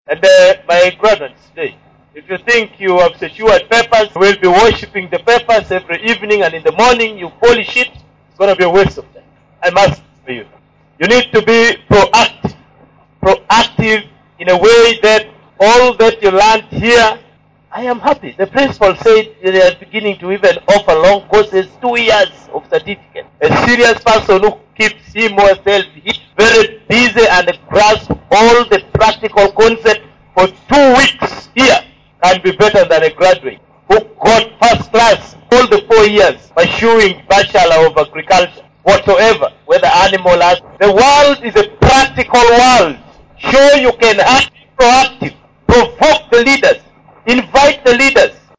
And my graduates today, if you think you have secured papers, you will be worshipping the papers every evening and in the morning you polish it, it's going to be a waste of time. I must for you. You need to be proactive in a way that all that you learned here, I am happy. The principal said they are beginning to even offer long courses, 2 years of certificate. A serious person who keeps him or herself very busy and grasp all the practical concept for 2 weeks here can be better than a graduate who got first class all the 4 years pursuing Bachelor of Agriculture whatsoever, whether animal or the world is a practical world. Sure, you can act proactive, provoke the leaders, invite the leaders,